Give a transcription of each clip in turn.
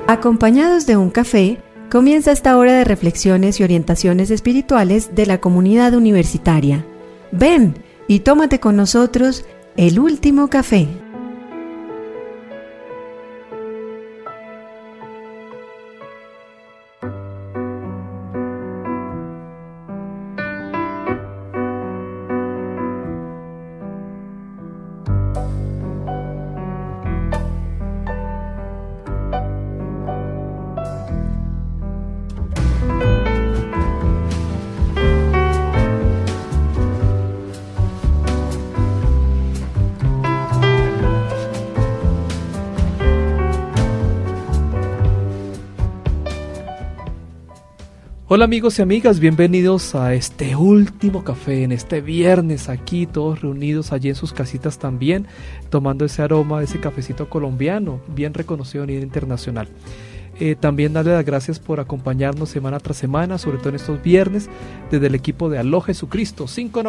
Acompañados de un café, comienza esta hora de reflexiones y orientaciones espirituales de la comunidad universitaria. Ven y tómate con nosotros el último café. Hola amigos y amigas, bienvenidos a este último café, en este viernes aquí, todos reunidos allí en sus casitas también, tomando ese aroma de ese cafecito colombiano, bien reconocido a nivel internacional. También darle las gracias por acompañarnos semana tras semana, sobre todo en estos viernes, desde el equipo de Aló Jesucristo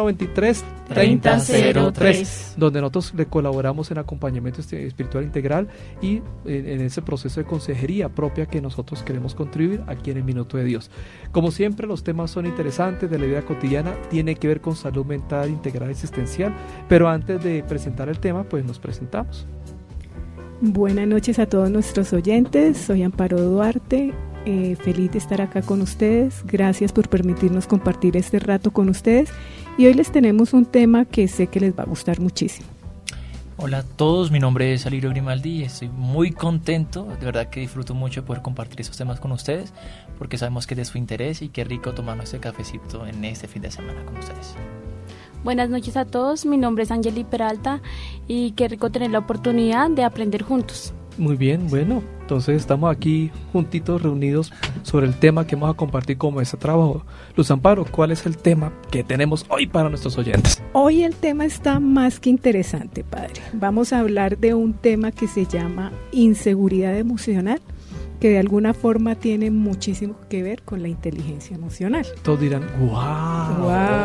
593-3003, donde nosotros le colaboramos en acompañamiento espiritual integral y en ese proceso de consejería propia que nosotros queremos contribuir aquí en el Minuto de Dios. Como siempre, los temas son interesantes de la vida cotidiana, tiene que ver con salud mental, integral y existencial, pero antes de presentar el tema, pues nos presentamos. Buenas noches a todos nuestros oyentes, soy Amparo Duarte, feliz de estar acá con ustedes, gracias por permitirnos compartir este rato con ustedes y hoy les tenemos un tema que sé que les va a gustar muchísimo. Hola a todos, mi nombre es Alirio Grimaldi y estoy muy contento, de verdad que disfruto mucho de poder compartir esos temas con ustedes porque sabemos que es de su interés y qué rico tomarnos este cafecito en este fin de semana con ustedes. Buenas noches a todos, mi nombre es Angeli Peralta y qué rico tener la oportunidad de aprender juntos. Muy bien, bueno, entonces estamos aquí juntitos, reunidos sobre el tema que vamos a compartir como ese trabajo. Luz Amparo, ¿cuál es el tema que tenemos hoy para nuestros oyentes? Hoy el tema está más que interesante, padre. Vamos a hablar de un tema que se llama inseguridad emocional, que de alguna forma tiene muchísimo que ver con la inteligencia emocional. Todos dirán, ¡wow!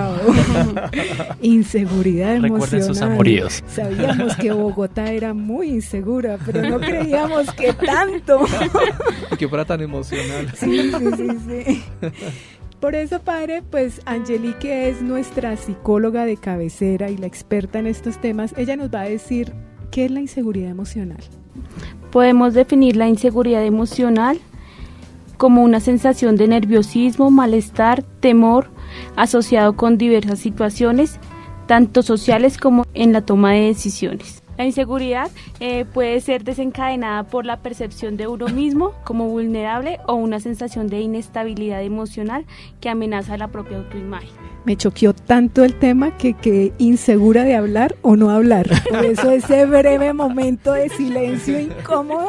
Inseguridad emocional. Recuerden sus amoríos. Sabíamos que Bogotá era muy insegura, pero no creíamos que tanto. Y que fuera tan emocional. Sí. Por eso, padre, pues Angeli, que es nuestra psicóloga de cabecera y la experta en estos temas, ella nos va a decir qué es la inseguridad emocional. Podemos definir la inseguridad emocional como una sensación de nerviosismo, malestar, temor, asociado con diversas situaciones, tanto sociales como en la toma de decisiones. La inseguridad puede ser desencadenada por la percepción de uno mismo como vulnerable o una sensación de inestabilidad emocional que amenaza la propia autoimagen. Me choqueó tanto el tema que quedé insegura de hablar o no hablar. Por eso ese breve momento de silencio incómodo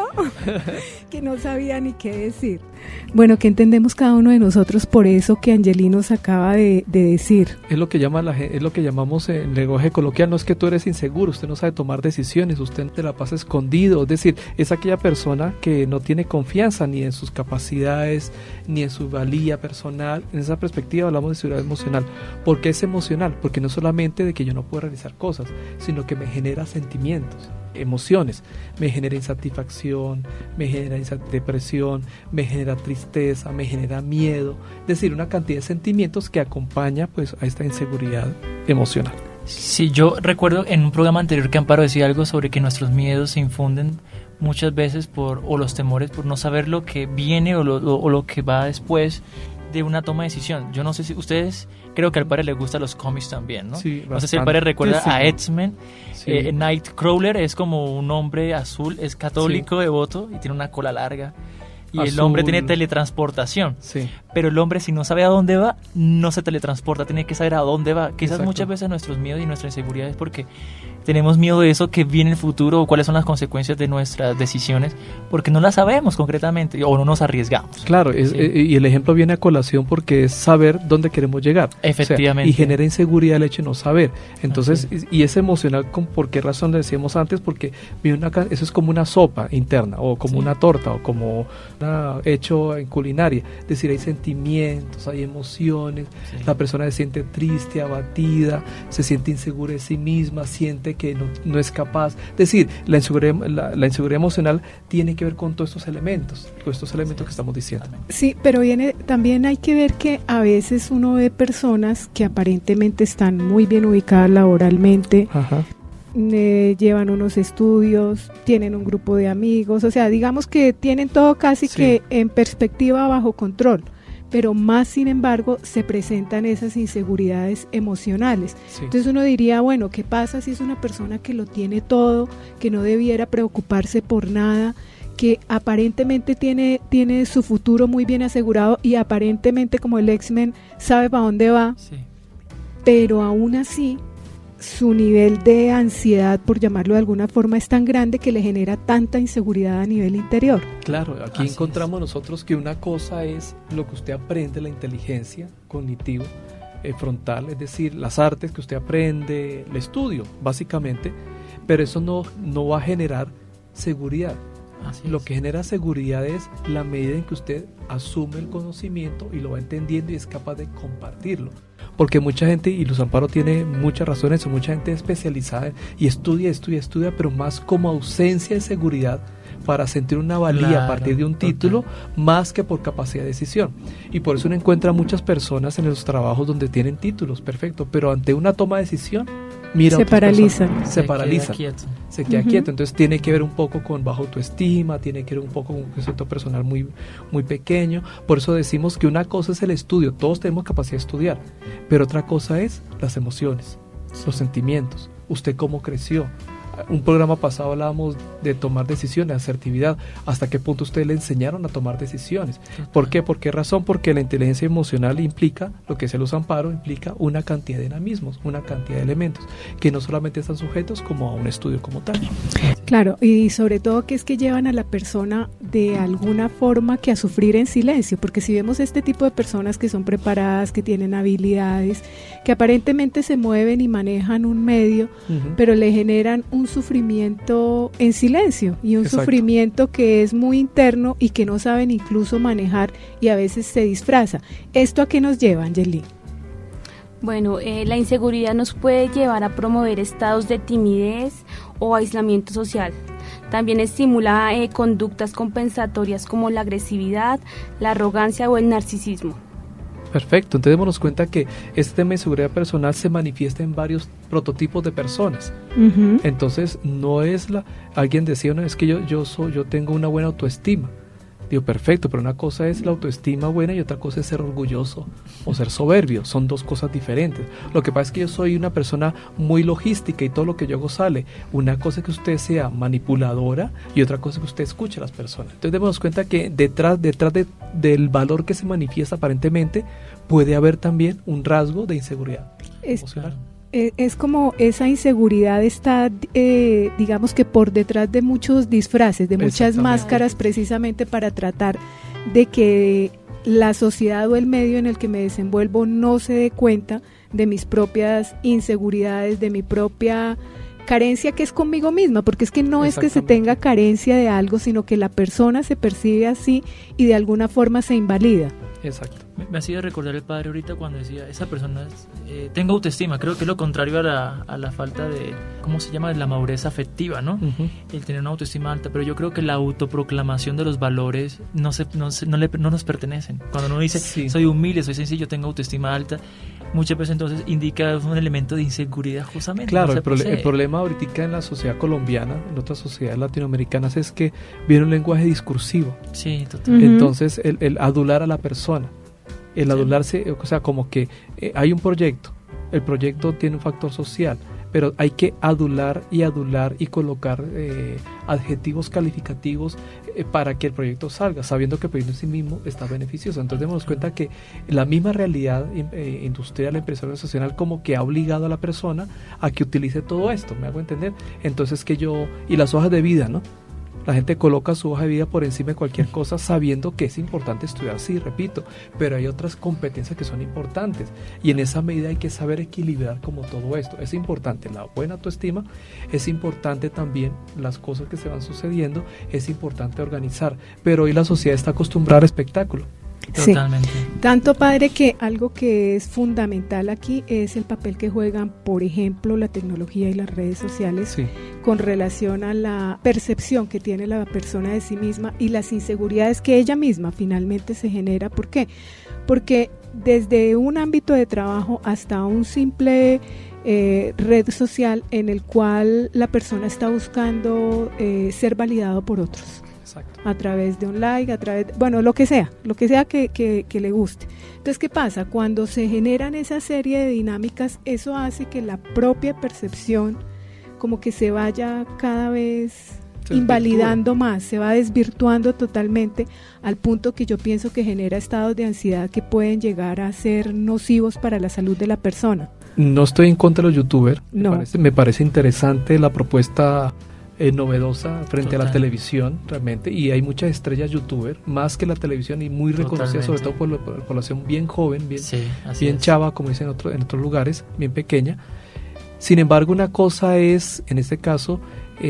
que no sabía ni qué decir. Bueno, ¿qué entendemos cada uno de nosotros por eso que Angeli nos acaba de decir? Es lo que llamamos en lenguaje coloquial, no es que tú eres inseguro, usted no sabe tomar decisiones, usted te la pasa escondido, es decir, es aquella persona que no tiene confianza ni en sus capacidades, ni en su valía personal. En esa perspectiva hablamos de seguridad emocional. ¿Por qué es emocional? Porque no solamente de que yo no puedo realizar cosas, sino que me genera sentimientos, emociones, me genera insatisfacción, me genera depresión, me genera tristeza, me genera miedo, es decir, una cantidad de sentimientos que acompaña pues a esta inseguridad emocional. Sí, yo recuerdo en un programa anterior que Amparo decía algo sobre que nuestros miedos se infunden muchas veces o los temores por no saber lo que viene o lo que va después de una toma de decisión. Yo no sé si ustedes, creo que al padre le gustan los cómics también, ¿no? Sí, no sé si el padre recuerda sí. A X-Men. Sí. Nightcrawler es como un hombre azul, es católico, devoto y tiene una cola larga. Y azul. El hombre tiene teletransportación. Sí. Pero el hombre, si no sabe a dónde va, no se teletransporta, tiene que saber a dónde va. Quizás Exacto. Muchas veces nuestros miedos y nuestra inseguridad es porque tenemos miedo de eso que viene en el futuro o cuáles son las consecuencias de nuestras decisiones, porque no las sabemos concretamente o no nos arriesgamos. Claro, y el ejemplo viene a colación porque es saber dónde queremos llegar. Efectivamente. O sea, y genera inseguridad el hecho de no saber. Entonces, y es emocional, ¿por qué razón le decíamos antes? Porque eso es como una sopa interna, o como una torta, o como hecho en culinaria. Es decir, hay sentimientos sentimientos, hay emociones, Sí. la persona se siente triste, abatida, se siente insegura de sí misma, siente que no es capaz. Es decir, la inseguridad emocional tiene que ver con todos estos elementos que estamos diciendo. Sí, pero también hay que ver que a veces uno ve personas que aparentemente están muy bien ubicadas laboralmente, Ajá. llevan unos estudios, tienen un grupo de amigos, o sea, digamos que tienen todo casi Sí. que en perspectiva bajo control, pero más sin embargo se presentan esas inseguridades emocionales. Sí. Entonces uno diría, bueno, ¿qué pasa si es una persona que lo tiene todo, que no debiera preocuparse por nada, que aparentemente tiene su futuro muy bien asegurado y aparentemente como el X-Men sabe para dónde va, Sí. pero aún así su nivel de ansiedad, por llamarlo de alguna forma, es tan grande que le genera tanta inseguridad a nivel interior? Claro, aquí Así encontramos nosotros que una cosa es lo que usted aprende, la inteligencia cognitiva frontal, es decir, las artes que usted aprende, el estudio, básicamente, pero eso no va a generar seguridad. Así Lo es. que genera seguridad es la medida en que usted asume el conocimiento y lo va entendiendo y es capaz de compartirlo. Porque mucha gente, y Luz Amparo tiene muchas razones, mucha gente especializada y estudia, pero más como ausencia de seguridad para sentir una valía Claro, a partir de un título, más que por capacidad de decisión. Y por eso uno encuentra muchas personas en los trabajos donde tienen títulos, perfecto, pero ante una toma de decisión, mira, Se otras paralizan. personas, se paralizan. Queda quieto. Se queda Ujú. quieto, entonces tiene que ver un poco con baja autoestima, tiene que ver un poco con un concepto personal muy, muy pequeño. Por eso decimos que una cosa es el estudio, todos tenemos capacidad de estudiar, pero otra cosa es las emociones, los sentimientos, usted cómo creció. Un programa pasado hablábamos de tomar decisiones, asertividad. ¿Hasta qué punto ustedes le enseñaron a tomar decisiones? ¿Por qué? ¿Por qué razón? Porque la inteligencia emocional implica, lo que es el Luz Amparo, implica una cantidad de dinamismos, una cantidad de elementos que no solamente están sujetos como a un estudio como tal. Claro, y sobre todo que es que llevan a la persona de alguna forma que a sufrir en silencio, porque si vemos este tipo de personas que son preparadas, que tienen habilidades, que aparentemente se mueven y manejan un medio, Ujú. pero le generan un sufrimiento en silencio y un Exacto. sufrimiento que es muy interno y que no saben incluso manejar y a veces se disfraza. ¿Esto a qué nos lleva, Angeli? Bueno, la inseguridad nos puede llevar a promover estados de timidez o aislamiento social. También estimula conductas compensatorias como la agresividad, la arrogancia o el narcisismo. Perfecto, entonces démonos cuenta que este tema de seguridad personal se manifiesta en varios prototipos de personas. Entonces no es alguien decía una vez que yo tengo una buena autoestima. Digo, perfecto, pero una cosa es la autoestima buena y otra cosa es ser orgulloso o ser soberbio. Son dos cosas diferentes. Lo que pasa es que yo soy una persona muy logística y todo lo que yo hago sale. Una cosa es que usted sea manipuladora y otra cosa es que usted escuche a las personas. Entonces démonos cuenta que detrás del valor que se manifiesta aparentemente puede haber también un rasgo de inseguridad emocional. Es como esa inseguridad está, digamos que por detrás de muchos disfraces, de muchas Exactamente. máscaras, precisamente para tratar de que la sociedad o el medio en el que me desenvuelvo no se dé cuenta de mis propias inseguridades, de mi propia carencia que es conmigo misma, porque es que no es que se tenga carencia de algo, sino que la persona se percibe así y de alguna forma se invalida. Exacto. Me hacía recordar el padre ahorita cuando decía, esa persona tengo autoestima, creo que es lo contrario a la falta de, ¿cómo se llama? De la madurez afectiva, ¿no? Uh-huh. El tener una autoestima alta, pero yo creo que la autoproclamación de los valores no nos pertenecen. Cuando uno dice, Sí. soy humilde, soy sencillo, tengo autoestima alta, muchas veces entonces indica un elemento de inseguridad justamente. Claro, no el se posee. problema ahorita en la sociedad colombiana, en otras sociedades latinoamericanas, es que viene un lenguaje discursivo. Sí, total. Ujú. Entonces, el adular a la persona, el adularse, o sea, como que hay un proyecto, el proyecto tiene un factor social, pero hay que adular y colocar adjetivos calificativos para que el proyecto salga, sabiendo que el proyecto en sí mismo está beneficioso. Entonces démonos cuenta que la misma realidad industrial, empresarial, social, como que ha obligado a la persona a que utilice todo esto, ¿me hago entender? Entonces y las hojas de vida, ¿no? La gente coloca su hoja de vida por encima de cualquier cosa sabiendo que es importante estudiar, sí, repito, pero hay otras competencias que son importantes y en esa medida hay que saber equilibrar como todo esto. Es importante la buena autoestima, es importante también las cosas que se van sucediendo, es importante organizar, pero hoy la sociedad está acostumbrada al espectáculo. Totalmente. Sí. Tanto, padre, que algo que es fundamental aquí es el papel que juegan, por ejemplo, la tecnología y las redes sociales, sí, con relación a la percepción que tiene la persona de sí misma y las inseguridades que ella misma finalmente se genera. ¿Por qué? Porque desde un ámbito de trabajo hasta un simple red social en el cual la persona está buscando ser validado por otros. Exacto. A través de un like, a través, bueno, lo que sea que le guste. Entonces, ¿qué pasa? Cuando se generan esa serie de dinámicas, eso hace que la propia percepción como que se vaya cada vez invalidando más, se va desvirtuando totalmente, al punto que yo pienso que genera estados de ansiedad que pueden llegar a ser nocivos para la salud de la persona. No estoy en contra de los youtubers, no. me parece interesante la propuesta novedosa frente a la televisión realmente, y hay muchas estrellas youtubers más que la televisión y muy reconocidas, sobre todo por la población bien joven, bien chava, como dicen en otros lugares, bien pequeña. Sin embargo, una cosa es, en este caso,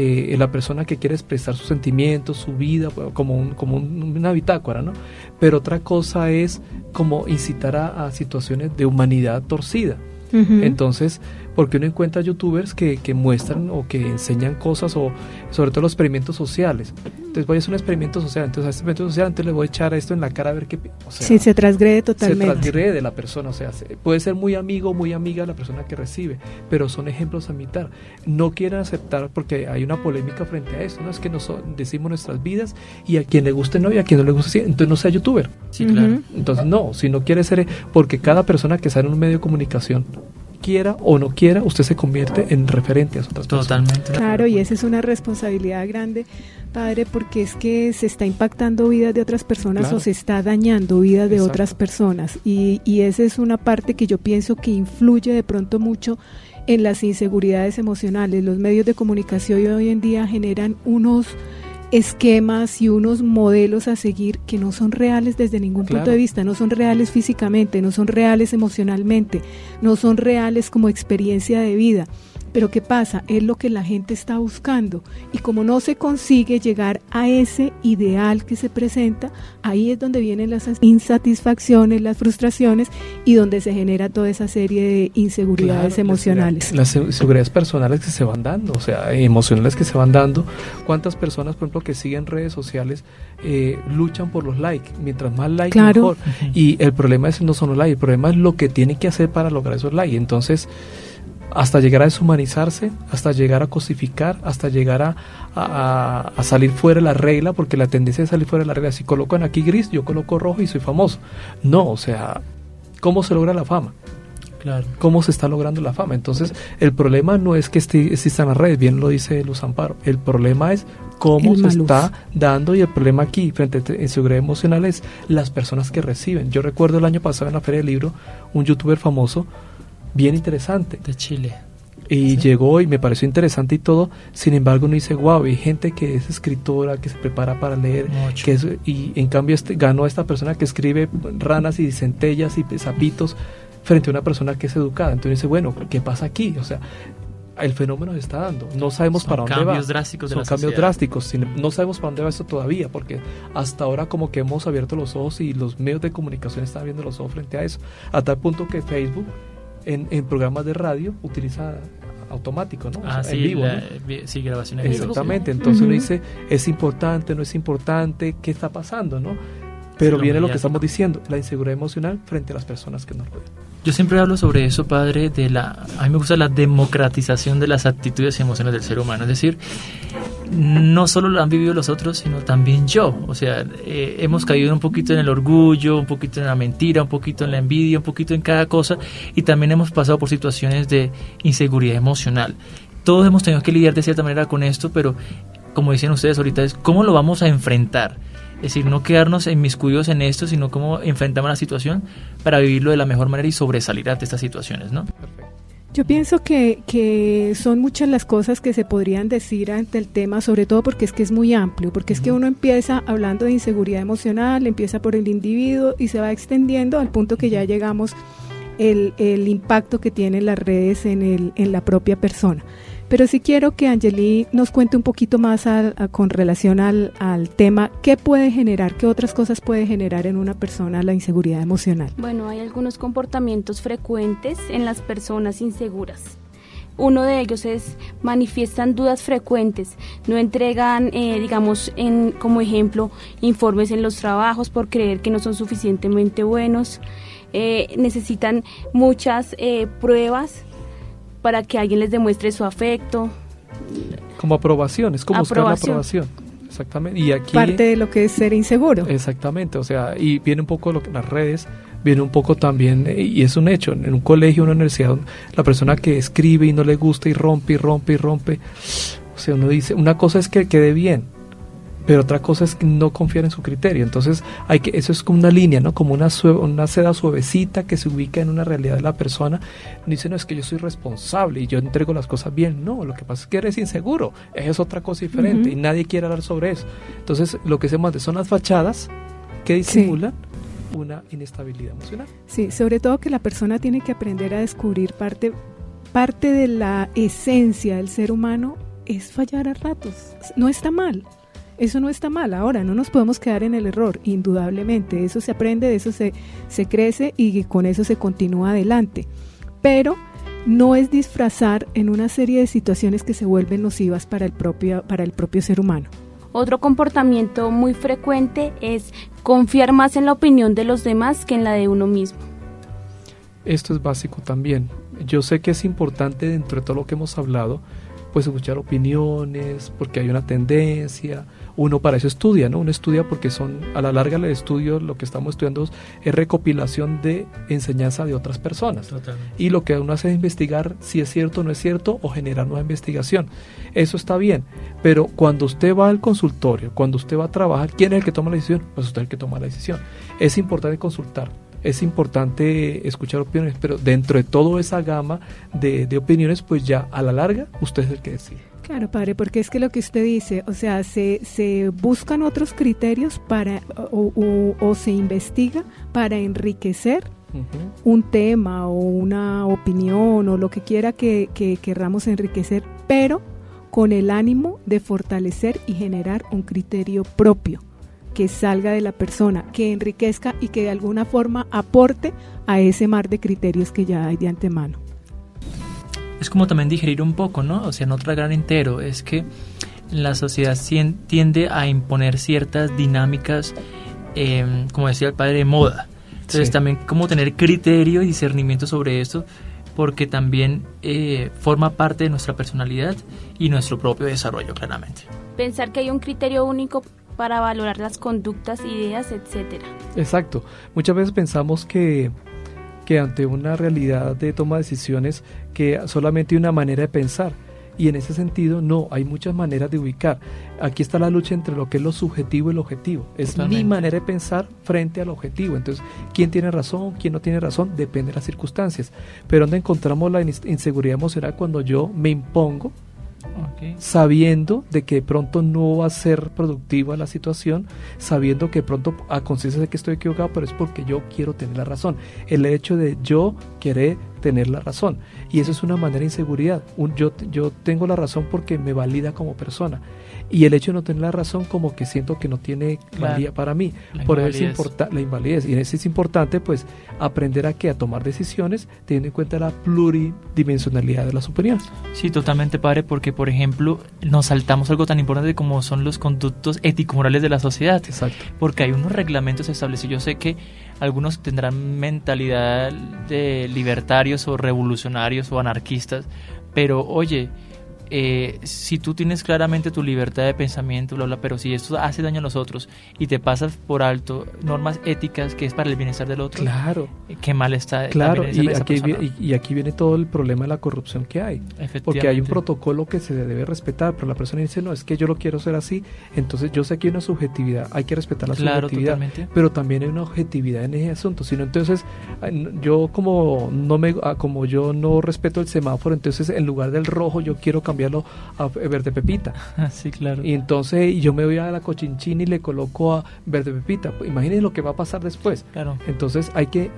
la persona que quiere expresar sus sentimientos, su vida, como una bitácora, ¿no? Pero otra cosa es como incitar a situaciones de humanidad torcida. Uh-huh. Entonces, porque uno encuentra youtubers que muestran o que enseñan cosas, o sobre todo los experimentos sociales. Entonces voy a hacer un experimento social, entonces a este experimento social entonces le voy a echar esto en la cara a ver qué, o sea, sí, se transgrede totalmente. Se transgrede de la persona, o sea, puede ser muy amigo o muy amiga la persona que recibe, pero son ejemplos a imitar. No quieren aceptar, porque hay una polémica frente a eso, no es que decimos nuestras vidas y a quien le guste no y a quien no le guste sí, entonces no sea youtuber. Sí, claro. Uh-huh. Entonces no, si no quiere ser, porque cada persona que sale en un medio de comunicación, quiera o no quiera, usted se convierte en referente a otras personas. Totalmente. Claro, y esa es una responsabilidad grande, padre, porque es que se está impactando vidas de otras personas, claro, o se está dañando vidas de otras personas, y esa es una parte que yo pienso que influye de pronto mucho en las inseguridades emocionales. Los medios de comunicación hoy en día generan unos esquemas y unos modelos a seguir que no son reales desde ningún punto de vista, no son reales físicamente, no son reales emocionalmente, no son reales como experiencia de vida. Pero ¿qué pasa? Es lo que la gente está buscando, y como no se consigue llegar a ese ideal que se presenta, ahí es donde vienen las insatisfacciones, las frustraciones, y donde se genera toda esa serie de inseguridades emocionales. Las inseguridades personales que se van dando, o sea, emocionales que se van dando. ¿Cuántas personas, por ejemplo, que siguen redes sociales luchan por los likes? Mientras más likes, mejor. Y el problema no son los likes, el problema es lo que tiene que hacer para lograr esos likes. Entonces, hasta llegar a deshumanizarse, hasta llegar a cosificar, hasta llegar a salir fuera de la regla, porque la tendencia es salir fuera de la regla. Si colocan aquí gris, yo coloco rojo y soy famoso. No, o sea, ¿cómo se logra la fama? Claro. ¿Cómo se está logrando la fama? Entonces, el problema no es que existan las redes, bien lo dice Luz Amparo, el problema es cómo se está dando, y el problema aquí, frente a inseguridad emocional, es las personas que reciben. Yo recuerdo el año pasado en la Feria del Libro, un youtuber famoso, bien interesante, de Chile, y llegó y me pareció interesante y todo. Sin embargo uno dice, wow, hay gente que es escritora, que se prepara para leer, y en cambio ganó a esta persona que escribe ranas y centellas y sapitos frente a una persona que es educada. Entonces dice, bueno, ¿qué pasa aquí? O sea, el fenómeno se está dando, no sabemos para dónde va. Son cambios drásticos, no sabemos para dónde va esto todavía, porque hasta ahora como que hemos abierto los ojos y los medios de comunicación están abriendo los ojos frente a eso, a tal punto que Facebook en programas de radio utiliza automático, ¿no? O sea, en vivo, ¿no? Sí, grabación en vivo. Exactamente, entonces uno dice, ¿es importante, no es importante? ¿Qué está pasando, no? Pero viene lo que estamos diciendo, la inseguridad emocional frente a las personas que nos rodean. Yo siempre hablo sobre eso, padre, a mí me gusta la democratización de las actitudes y emociones del ser humano. Es decir, no solo lo han vivido los otros, sino también yo. O sea, hemos caído un poquito en el orgullo, un poquito en la mentira, un poquito en la envidia, un poquito en cada cosa, y también hemos pasado por situaciones de inseguridad emocional. Todos hemos tenido que lidiar de cierta manera con esto, pero como decían ustedes ahorita, es cómo lo vamos a enfrentar. Es decir, no quedarnos inmiscuidos en esto, sino cómo enfrentamos la situación para vivirlo de la mejor manera y sobresalir ante estas situaciones, ¿no? Yo pienso que son muchas las cosas que se podrían decir ante el tema, sobre todo porque es que es muy amplio, porque es que uno empieza hablando de inseguridad emocional, empieza por el individuo y se va extendiendo al punto que ya llegamos el impacto que tienen las redes en la propia persona. Pero sí quiero que Angeli nos cuente un poquito más con relación al tema, ¿qué puede generar, qué otras cosas puede generar en una persona la inseguridad emocional? Bueno, hay algunos comportamientos frecuentes en las personas inseguras. Uno de ellos manifiestan dudas frecuentes, no entregan, como ejemplo, informes en los trabajos por creer que no son suficientemente buenos, necesitan muchas pruebas para que alguien les demuestre su afecto. Como aprobación, es como buscar la aprobación. Exactamente. Y aquí, parte de lo que es ser inseguro. Exactamente, o sea, y viene un poco las redes, viene un poco también, y es un hecho, en un colegio, en una universidad, la persona que escribe y no le gusta y rompe, o sea, uno dice, una cosa es que quede bien, pero otra cosa es no confiar en su criterio. Entonces eso es como una línea, ¿no? Como una seda suavecita que se ubica en una realidad de la persona. Dice, no, es que yo soy responsable y yo entrego las cosas bien. No, lo que pasa es que eres inseguro, es otra cosa diferente, y nadie quiere hablar sobre eso. Entonces lo que se manda son las fachadas que disimulan una inestabilidad emocional. Sí, sobre todo que la persona tiene que aprender a descubrir parte de la esencia del ser humano es fallar a ratos. No está mal. Eso no está mal. Ahora, no nos podemos quedar en el error, indudablemente. Eso se aprende, de eso se crece y con eso se continúa adelante. Pero no es disfrazar en una serie de situaciones que se vuelven nocivas para el propio ser humano. Otro comportamiento muy frecuente es confiar más en la opinión de los demás que en la de uno mismo. Esto es básico también. Yo sé que es importante dentro de todo lo que hemos hablado, pues escuchar opiniones, porque hay una tendencia, uno para eso estudia, ¿no? Uno estudia porque a la larga el estudio, lo que estamos estudiando es recopilación de enseñanza de otras personas. Totalmente. Y lo que uno hace es investigar si es cierto o no es cierto, o generar nueva investigación. Eso está bien, pero cuando usted va al consultorio, cuando usted va a trabajar, ¿quién es el que toma la decisión? Pues usted es el que toma la decisión. Es importante consultar. Es importante escuchar opiniones, pero dentro de toda esa gama de opiniones, pues ya a la larga usted es el que decide. Claro, padre, porque es que lo que usted dice, o sea, se buscan otros criterios para o se investiga para enriquecer un tema o una opinión o lo que quiera que querramos enriquecer, pero con el ánimo de fortalecer y generar un criterio propio que salga de la persona, que enriquezca y que de alguna forma aporte a ese mar de criterios que ya hay de antemano. Es como también digerir un poco, ¿no? O sea, no tragar entero. Es que la sociedad tiende a imponer ciertas dinámicas, como decía el padre, de moda. Entonces también como tener criterio y discernimiento sobre esto, porque también forma parte de nuestra personalidad y nuestro propio desarrollo, claramente. Pensar que hay un criterio único para valorar las conductas, ideas, etcétera. Exacto. Muchas veces pensamos que ante una realidad de toma de decisiones que solamente hay una manera de pensar, y en ese sentido no, hay muchas maneras de ubicar. Aquí está la lucha entre lo que es lo subjetivo y lo objetivo. Es Totalmente. Mi manera de pensar frente al objetivo. Entonces, ¿quién tiene razón? ¿Quién no tiene razón? Depende de las circunstancias. Pero ¿dónde encontramos la inseguridad emocional? Cuando yo me impongo, sabiendo de que de pronto no va a ser productiva la situación, sabiendo que de pronto a conciencia de que estoy equivocado, pero es porque yo quiero tener la razón. El hecho de yo querer tener la razón, y eso es una manera de inseguridad. Yo tengo la razón porque me valida como persona, y el hecho de no tener la razón como que siento que no tiene valía para mí. Por eso es la invalidez, y en eso es importante pues aprender a tomar decisiones teniendo en cuenta la pluridimensionalidad de las opiniones. Sí, totalmente, padre, porque por ejemplo nos saltamos algo tan importante como son los conductos ético-morales de la sociedad. Exacto. Porque hay unos reglamentos establecidos. Yo sé que algunos tendrán mentalidad de libertarios o revolucionarios o anarquistas, pero oye, si tú tienes claramente tu libertad de pensamiento, bla, bla, pero si esto hace daño a los otros y te pasas por alto normas éticas que es para el bienestar del otro, claro, qué mal está. Claro, y aquí viene todo el problema de la corrupción que hay, porque hay un protocolo que se debe respetar, pero la persona dice, no, es que yo lo quiero hacer así, entonces yo sé que hay una subjetividad, hay que respetar la subjetividad, totalmente. Pero también hay una objetividad en ese asunto, sino entonces yo como yo no respeto el semáforo, entonces en lugar del rojo yo quiero cambiar cambiarlo a verde pepita. Sí, claro. Y entonces yo me voy a la cochinchina y le coloco a verde pepita. Imagínense lo que va a pasar después. Claro. Entonces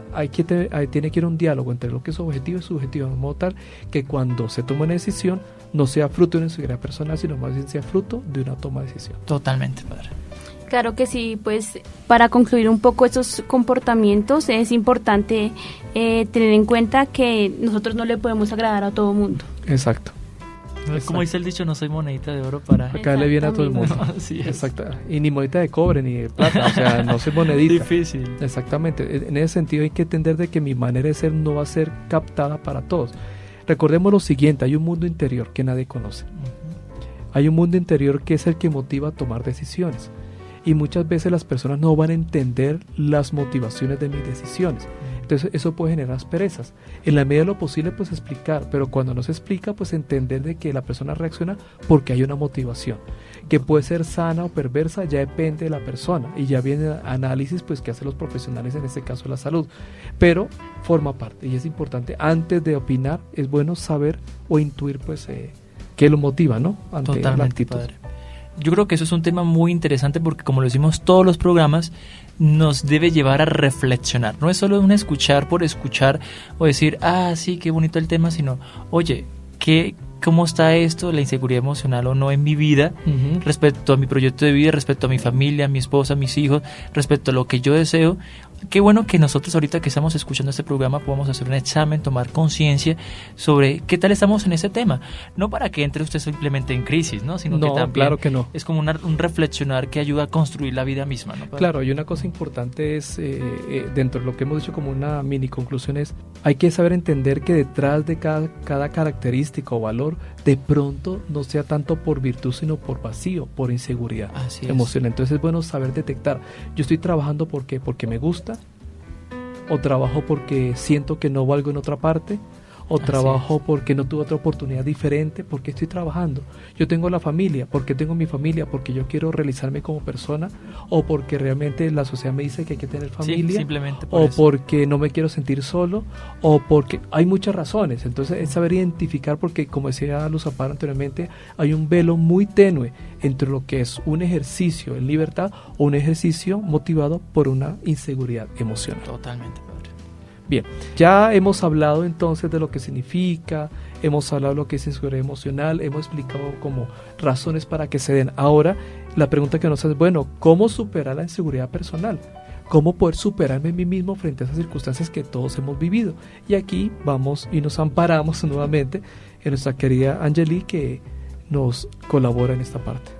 tiene que ir un diálogo entre lo que es objetivo y subjetivo, de modo tal que cuando se toma una decisión no sea fruto de una inseguridad personal, sino más bien sea fruto de una toma de decisión. Totalmente, padre. Claro que sí, pues para concluir un poco estos comportamientos es importante tener en cuenta que nosotros no le podemos agradar a todo mundo. Exacto. Como dice el dicho, no soy monedita de oro para caerle bien a todo el mundo. Así es. Exacto. Y ni monedita de cobre ni de plata, o sea, no soy monedita. Difícil. Exactamente. En ese sentido hay que entender de que mi manera de ser no va a ser captada para todos. Recordemos lo siguiente, hay un mundo interior que nadie conoce. Hay un mundo interior que es el que motiva a tomar decisiones. Y muchas veces las personas no van a entender las motivaciones de mis decisiones. Entonces eso puede generar asperezas. En la medida de lo posible pues explicar, pero cuando no se explica pues entender de que la persona reacciona porque hay una motivación. Que puede ser sana o perversa, ya depende de la persona. Y ya viene el análisis pues que hacen los profesionales, en este caso la salud. Pero forma parte y es importante, antes de opinar, es bueno saber o intuir pues qué lo motiva, ¿no? Ante Totalmente, la actitud. padre. Yo creo que eso es un tema muy interesante porque, como lo decimos todos los programas, nos debe llevar a reflexionar. No es solo un escuchar por escuchar o decir, sí, qué bonito el tema, sino, oye, ¿cómo está esto, la inseguridad emocional o no en mi vida, respecto a mi proyecto de vida, respecto a mi familia, a mi esposa, a mis hijos, respecto a lo que yo deseo? Qué bueno que nosotros ahorita que estamos escuchando este programa podamos hacer un examen, tomar conciencia sobre qué tal estamos en ese tema. No para que entre usted simplemente en crisis, ¿no? Sino que también claro que no. Es como un reflexionar que ayuda a construir la vida misma, ¿no? Claro, y una cosa importante es, dentro de lo que hemos dicho como una mini conclusión, es hay que saber entender que detrás de cada característica o valor, de pronto no sea tanto por virtud, sino por vacío, por inseguridad emocional. Entonces es bueno saber detectar, yo estoy trabajando porque me gusta, o trabajo porque siento que no valgo en otra parte, o trabajo porque no tuve otra oportunidad diferente. ¿Por qué estoy trabajando? Yo tengo la familia, ¿por qué tengo mi familia? Porque yo quiero realizarme como persona, o porque realmente la sociedad me dice que hay que tener familia, simplemente por o eso. porque no me quiero sentir solo, o porque hay muchas razones. Entonces es saber identificar, porque como decía Luz Amparo anteriormente, hay un velo muy tenue entre lo que es un ejercicio en libertad o un ejercicio motivado por una inseguridad emocional. Totalmente, padre. Bien, ya hemos hablado entonces de lo que significa, hemos hablado de lo que es inseguridad emocional, hemos explicado como razones para que se den. Ahora, la pregunta que nos hace es, bueno, ¿cómo superar la inseguridad personal? ¿Cómo poder superarme a mí mismo frente a esas circunstancias que todos hemos vivido? Y aquí vamos y nos amparamos nuevamente en nuestra querida Angeli, que nos colabora en esta parte.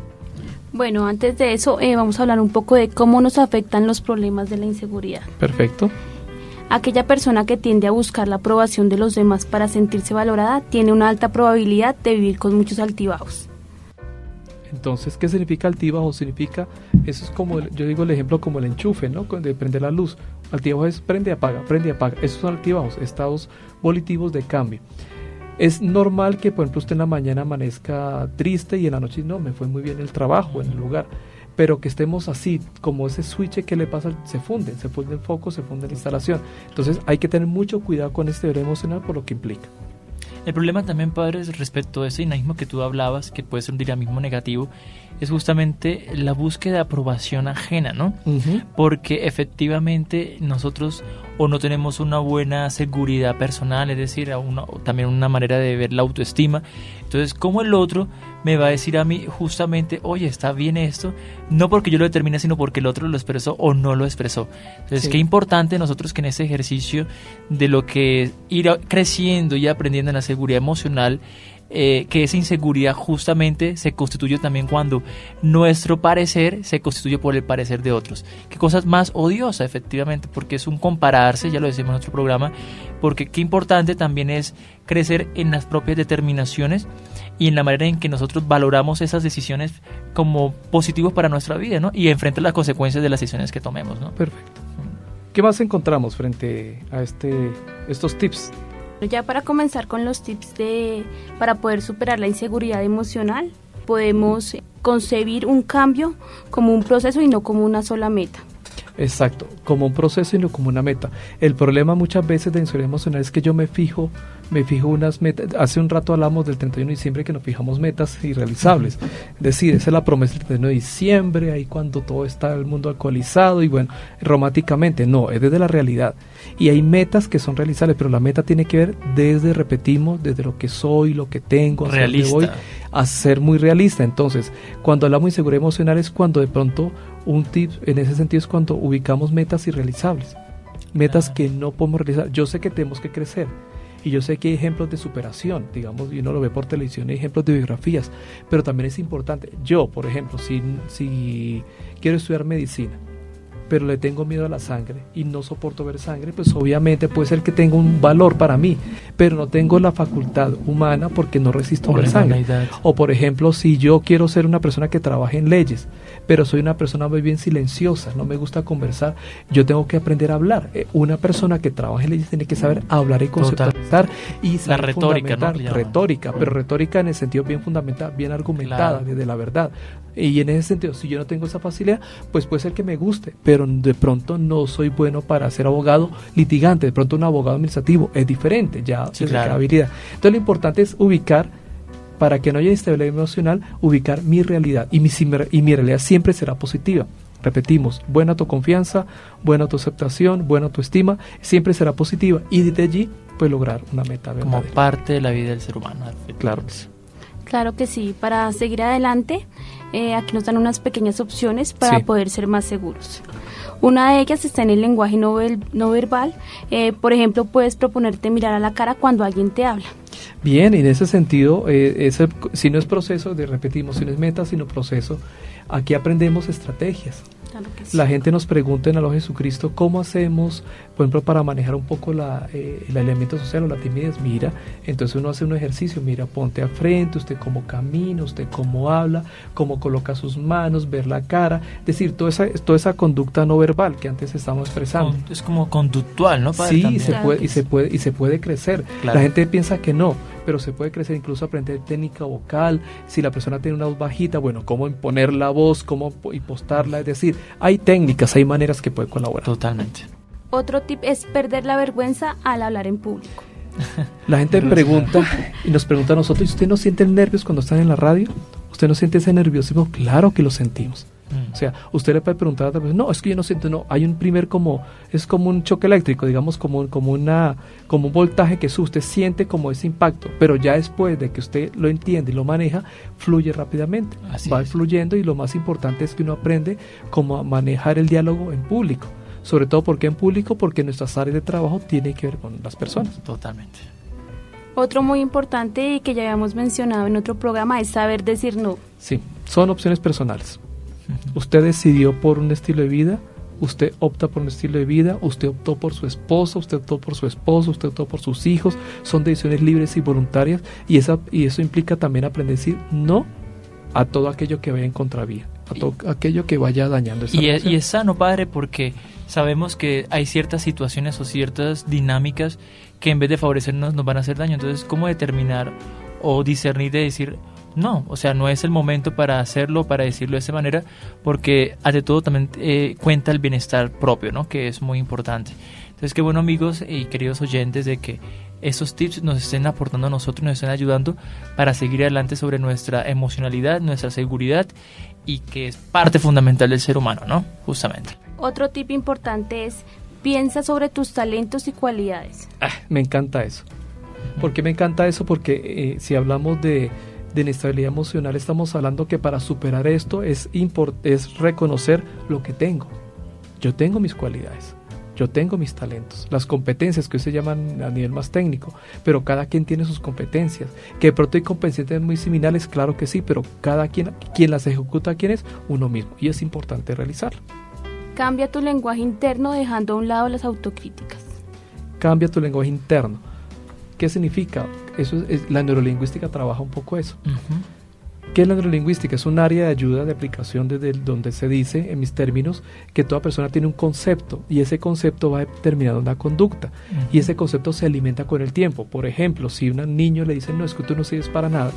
Bueno, antes de eso vamos a hablar un poco de cómo nos afectan los problemas de la inseguridad. Perfecto. Aquella persona que tiende a buscar la aprobación de los demás para sentirse valorada tiene una alta probabilidad de vivir con muchos altibajos. Entonces, ¿qué significa altibajo? Significa, eso es como, yo digo el ejemplo como el enchufe, ¿no? De prender la luz. Altibajo es prende y apaga, prende y apaga. Esos son altibajos, estados volitivos de cambio. Es normal que, por ejemplo, usted en la mañana amanezca triste y en la noche no, me fue muy bien el trabajo, en el lugar. Pero que estemos así, como ese switch que le pasa, se funde el foco, se funde la instalación. Entonces hay que tener mucho cuidado con este deber emocional por lo que implica. El problema también, padre, respecto a ese dinamismo que tú hablabas, que puede ser un dinamismo negativo, es justamente la búsqueda de aprobación ajena, ¿no? Porque efectivamente nosotros o no tenemos una buena seguridad personal, es decir, también una manera de ver la autoestima. Entonces, ¿cómo el otro me va a decir a mí justamente, oye, está bien esto? No porque yo lo determine, sino porque el otro lo expresó o no lo expresó. Entonces, qué importante nosotros que en ese ejercicio de lo que ir creciendo y aprendiendo en la seguridad emocional, que esa inseguridad justamente se constituye también cuando nuestro parecer se constituye por el parecer de otros. Qué cosas más odiosas, efectivamente, porque es un compararse, ya lo decimos en nuestro programa, porque qué importante también es crecer en las propias determinaciones y en la manera en que nosotros valoramos esas decisiones como positivos para nuestra vida, ¿no? Y enfrentar las consecuencias de las decisiones que tomemos, ¿no? Perfecto. ¿Qué más encontramos frente a estos tips? Ya para comenzar con los tips para poder superar la inseguridad emocional, podemos concebir un cambio como un proceso y no como una sola meta. Exacto, como un proceso y no como una meta. El problema muchas veces de inseguridad emocional es que yo me fijo unas metas. Hace un rato hablamos del 31 de diciembre que nos fijamos metas irrealizables. Es decir, esa es la promesa del 31 de diciembre, ahí cuando todo está el mundo alcoholizado y bueno, románticamente, no, es desde la realidad. Y hay metas que son realizables, pero la meta tiene que ver desde lo que soy, lo que tengo, hacia dónde voy, a ser muy realista. Entonces, cuando hablamos de inseguridad emocional es cuando de pronto un tip en ese sentido es cuando ubicamos metas irrealizables, metas que no podemos realizar. Yo sé que tenemos que crecer y yo sé que hay ejemplos de superación, digamos, y uno lo ve por televisión, hay ejemplos de biografías, pero también es importante. Yo, por ejemplo, si quiero estudiar medicina, pero le tengo miedo a la sangre y no soporto ver sangre, pues obviamente puede ser que tenga un valor para mí, pero no tengo la facultad humana porque no resisto ver sangre. O por ejemplo, si yo quiero ser una persona que trabaje en leyes, pero soy una persona muy bien silenciosa, no me gusta conversar, yo tengo que aprender a hablar. Una persona que trabaja en leyes tiene que saber hablar y conceptualizar y saber la retórica, ¿no? Retórica, pero retórica en el sentido bien fundamentada, bien argumentada, claro, desde la verdad. Y en ese sentido, si yo no tengo esa facilidad, pues puede ser que me guste, pero de pronto no soy bueno para ser abogado litigante. De pronto un abogado administrativo es diferente, ya sí, claro, cada habilidad. Entonces lo importante es ubicar, para que no haya inestabilidad emocional, ubicar mi realidad, y mi realidad siempre será positiva. Repetimos, buena autoconfianza, buena autoaceptación, buena autoestima, siempre será positiva, y desde allí pues lograr una meta verdadera. Como parte de la vida del ser humano. Claro que sí. Claro que sí. Para seguir adelante, aquí nos dan unas pequeñas opciones para poder ser más seguros. Una de ellas está en el lenguaje no verbal. Por ejemplo, puedes proponerte mirar a la cara cuando alguien te habla. Bien, en ese sentido, si no es proceso, repetimos, si no es meta, sino proceso, aquí aprendemos estrategias. Claro que sí. La gente nos pregunta en el ojo de Jesucristo cómo hacemos, por ejemplo, para manejar un poco el elemento social o la timidez. Mira, entonces uno hace un ejercicio, mira, ponte al frente, usted cómo camina, usted cómo habla, cómo coloca sus manos, ver la cara, es decir, toda esa conducta no verbal que antes estábamos expresando. Es como conductual, ¿no, padre? Sí, se puede crecer. Claro. La gente piensa que no, pero se puede crecer, incluso aprender técnica vocal. Si la persona tiene una voz bajita, bueno, cómo imponer la voz, cómo impostarla, es decir, hay técnicas, hay maneras que puede colaborar. Totalmente. Otro tip es perder la vergüenza al hablar en público. La gente pregunta y nos pregunta a nosotros, ¿usted no siente nervios cuando están en la radio? ¿Usted no siente ese nerviosismo? Claro que lo sentimos. O sea, usted le puede preguntar a otra persona, no, es que yo no siento, no, hay un primer es como un choque eléctrico, digamos, como un voltaje que usted siente como ese impacto, pero ya después de que usted lo entiende y lo maneja, fluye rápidamente, va fluyendo, y lo más importante es que uno aprende cómo a manejar el diálogo en público, sobre todo porque en público, porque nuestras áreas de trabajo tienen que ver con las personas. Totalmente. Otro muy importante y que ya habíamos mencionado en otro programa es saber decir no. Sí, son opciones personales. Usted decidió por un estilo de vida, usted opta por un estilo de vida, usted optó por su esposa, usted optó por su esposo, usted optó por sus hijos, son decisiones libres y voluntarias, y eso implica también aprender a decir no a todo aquello que vaya en contravía, a todo aquello que vaya dañando esa relación. Y es sano, padre, porque sabemos que hay ciertas situaciones o ciertas dinámicas que en vez de favorecernos nos van a hacer daño. Entonces, ¿cómo determinar o discernir de decir no? O sea, no es el momento para hacerlo, para decirlo de esa manera, porque ante todo también cuenta el bienestar propio, ¿no? Que es muy importante. Entonces, qué bueno, amigos y queridos oyentes, de que esos tips nos estén aportando a nosotros, nos estén ayudando para seguir adelante sobre nuestra emocionalidad, nuestra seguridad, y que es parte fundamental del ser humano, ¿no? Justamente. Otro tip importante es: piensa sobre tus talentos y cualidades. Me encanta eso. ¿Por qué me encanta eso? Porque si hablamos de inestabilidad emocional, estamos hablando que para superar esto es reconocer lo que tengo. Yo tengo mis cualidades, yo tengo mis talentos, las competencias que hoy se llaman a nivel más técnico, pero cada quien tiene sus competencias. Que de pronto hay competencias muy similares, claro que sí, pero cada quien las ejecuta, ¿quién es? Uno mismo, y es importante realizarlo. Cambia tu lenguaje interno dejando a un lado las autocríticas. Cambia tu lenguaje interno. ¿Qué significa? La neurolingüística trabaja un poco eso. ¿Qué es la neurolingüística? Es un área de ayuda, de aplicación desde donde se dice, en mis términos, que toda persona tiene un concepto, y ese concepto va determinando una conducta, y ese concepto se alimenta con el tiempo. Por ejemplo, si a un niño le dicen, no, es que tú no sirves para nada,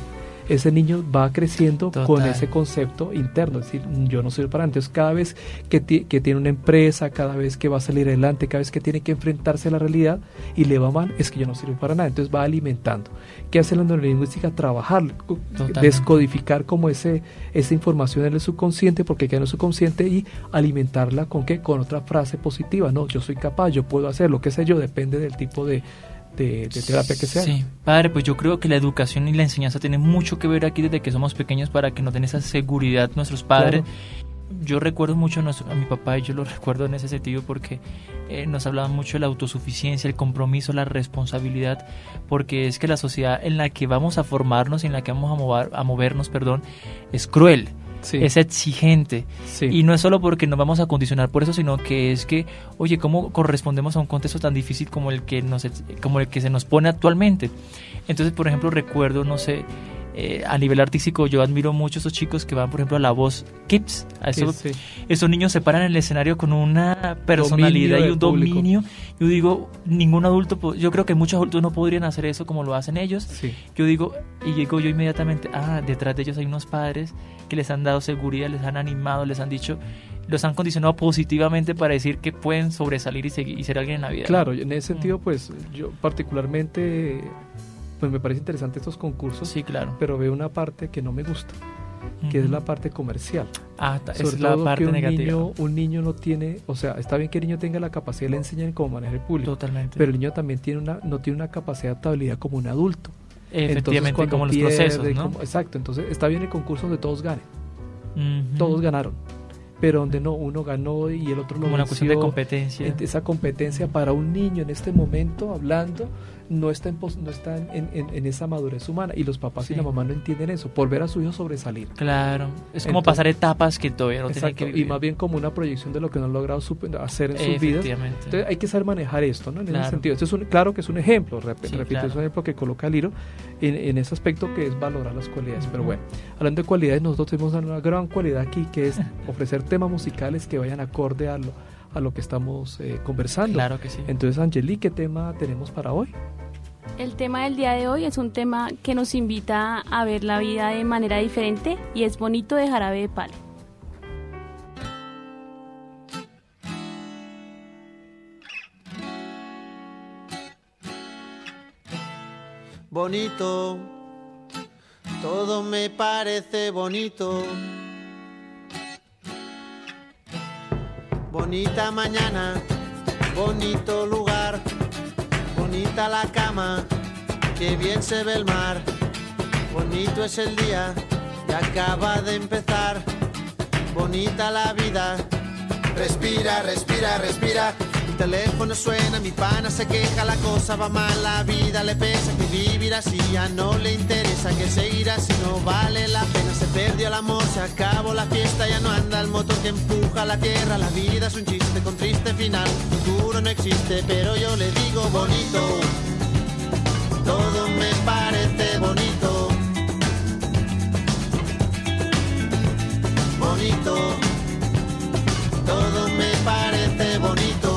ese niño va creciendo Total. con ese concepto interno, es decir, yo no soy para nada. Entonces cada vez que tiene una empresa, cada vez que va a salir adelante, cada vez que tiene que enfrentarse a la realidad y le va mal, es que yo no sirvo para nada. Entonces va alimentando. ¿Qué hace la neurolingüística? Trabajar, descodificar como esa información en el subconsciente, porque queda en el subconsciente, y alimentarla ¿con qué? Con otra frase positiva. No, yo soy capaz, yo puedo hacerlo, qué sé yo, depende del tipo de terapia que sea. Sí, padre, pues yo creo que la educación y la enseñanza tienen mucho que ver aquí desde que somos pequeños para que nos den esa seguridad nuestros padres. Claro. Yo recuerdo mucho a mi papá, y yo lo recuerdo en ese sentido porque nos hablaba mucho de la autosuficiencia, el compromiso, la responsabilidad, porque es que la sociedad en la que vamos a formarnos y en la que vamos a movernos, es cruel. Sí. Es exigente, sí. Y no es solo porque nos vamos a condicionar por eso, sino que es que, oye, ¿cómo correspondemos a un contexto tan difícil como el que se nos pone actualmente? Entonces, por ejemplo, recuerdo, no sé, a nivel artístico yo admiro mucho a esos chicos que van, por ejemplo, a La Voz Kids. Esos niños se paran en el escenario con una personalidad y un dominio. Yo digo, ningún adulto, yo creo que muchos adultos no podrían hacer eso como lo hacen ellos. Sí. Yo digo, y llego yo inmediatamente, detrás de ellos hay unos padres que les han dado seguridad, les han animado, les han dicho, los han condicionado positivamente para decir que pueden sobresalir y ser alguien en la vida. Claro, en ese sentido, pues yo particularmente, pues me parece interesante estos concursos. Sí, claro. Pero veo una parte que no me gusta, que es la parte comercial. Es la parte negativa. Un niño no tiene, o sea, está bien que el niño tenga la capacidad, le enseñan cómo manejar el público. Totalmente. Pero el niño también no tiene una capacidad de adaptabilidad como un adulto. Efectivamente, entonces, como los procesos, ¿no? Exacto, entonces está bien el concurso donde todos ganen. Todos ganaron. Pero donde no, uno ganó y el otro no. Como una cuestión de competencia. Esa competencia para un niño en este momento, hablando, no está en esa madurez humana, y los papás y la mamá no entienden eso, por ver a su hijo sobresalir. Claro, es como pasar etapas que todavía no tienen que vivir. Y más bien como una proyección de lo que no han logrado hacer en sus vidas. Entonces hay que saber manejar esto, ¿no? En ese sentido. Esto claro que es un ejemplo, repito, claro. Es un ejemplo que coloca Liro en ese aspecto, que es valorar las cualidades. Pero bueno, hablando de cualidades, nosotros tenemos una gran cualidad aquí, que es ofrecer temas musicales que vayan acorde a lo que estamos conversando. Claro que sí. Entonces, Angeli, ¿qué tema tenemos para hoy? El tema del día de hoy es un tema que nos invita a ver la vida de manera diferente, y es Bonito de Jarabe de Palo. Bonito, todo me parece bonito. Bonita mañana, bonito lugar, bonita la cama, que bien se ve el mar. Bonito es el día que acaba de empezar, bonita la vida. Respira, respira, respira. El teléfono suena, mi pana se queja, la cosa va mal, la vida le pesa, que vivir así ya no le interesa, que seguir así no vale la pena. Se perdió el amor, se acabó la fiesta, ya no anda el motor que empuja la tierra. La vida es un chiste con triste final, futuro no existe, pero yo le digo bonito. Todo me parece bonito. Bonito. Todo me parece bonito.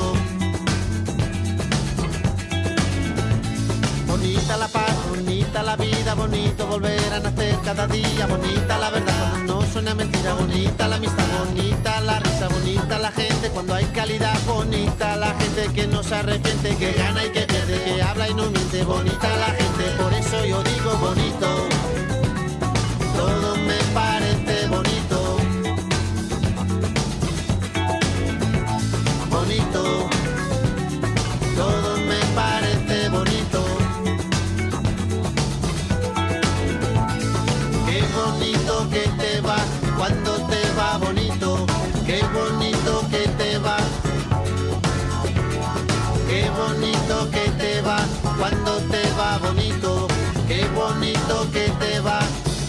Bonita la paz, bonita la vida, bonito volver a nacer cada día. Bonita la verdad cuando no suena mentira, bonita la amistad, bonita la risa, bonita la gente cuando hay calidad. Bonita la gente que no se arrepiente, que gana y que pierde, que habla y no miente. Bonita la gente, por eso yo digo bonito. Todo me parece bonito. Bonito. Todo me parece bonito. Qué bonito que te va cuando te va bonito. Qué bonito que te va. Qué bonito que te va cuando te va bonito. Qué bonito que te va.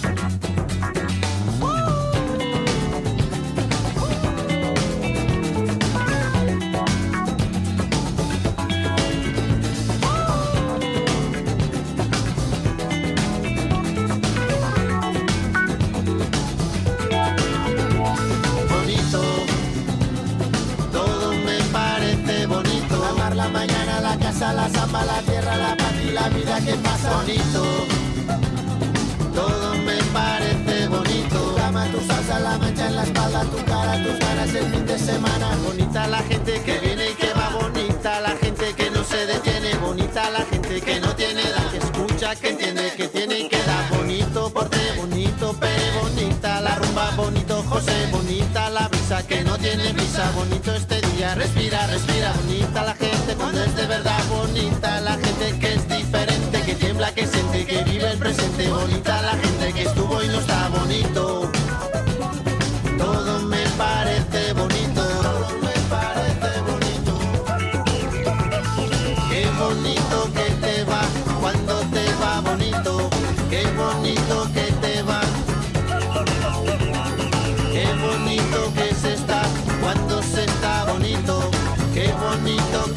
La samba, la tierra, la paz y la vida que pasa bonito. Todo me parece bonito. Tu cama, tu salsa, la mancha en la espalda, tu cara, tus ganas el fin de semana. Bonita la gente que viene y que va, bonita la gente que no se detiene, bonita la gente que no tiene edad, que escucha, que entiende, que tiene y que da. Bonito porte, bonito Pere, bonita la rumba, bonito José, bonita la brisa que no tiene prisa, bonito este día, respira, respira. Bonita la gente cuando es de verdad, bonita la gente que es diferente, que tiembla, que siente, que vive el presente, bonita la gente que estuvo y no está bonito. Todo me parece bonito, todo me parece bonito. Qué bonito que te va cuando te va bonito, qué bonito que te va. Qué bonito que se está cuando se está bonito, qué bonito